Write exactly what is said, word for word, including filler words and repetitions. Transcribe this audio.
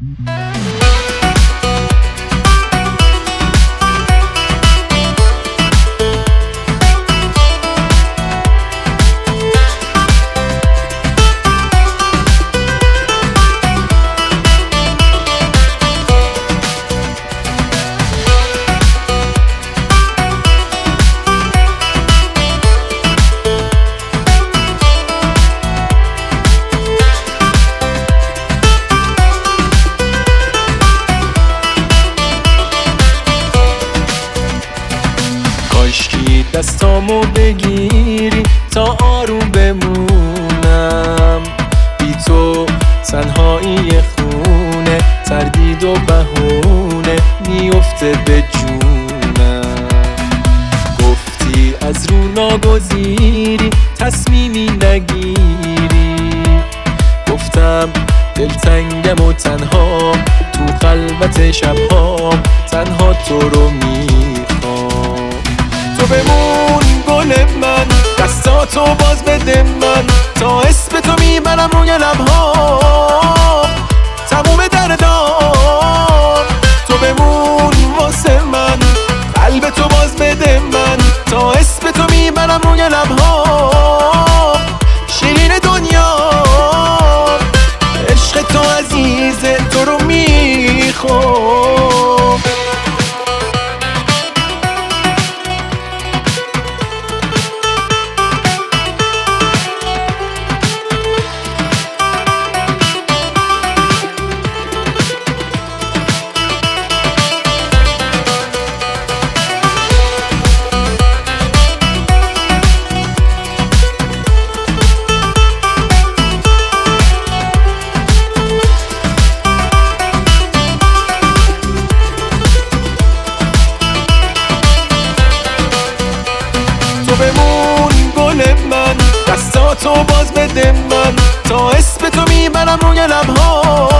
کاشکی دستامو بگیری تا آروم بمونم، بی تو تنهایی خونه، تردید و بهونه میفته به جونم. گفتی از رو ناگزیری تصمیمی نگیری، گفتم دلتنگم و تنها تو خلوت شبهام تنها تو رو میخوام. تو بمون گل من، دستاتو باز بده من، تا اسم تو میبرم روی لبهام تموم دردام. تو بمون واسه من، قلب تو باز بده من، تا اسم تو میبرم روی لبهام شیرین دنیا. عشق تو عزیزه تو رو میخوام. تو بمون گل من، دستاتو باز بده من، تا اسم تو میبرم روی لبهام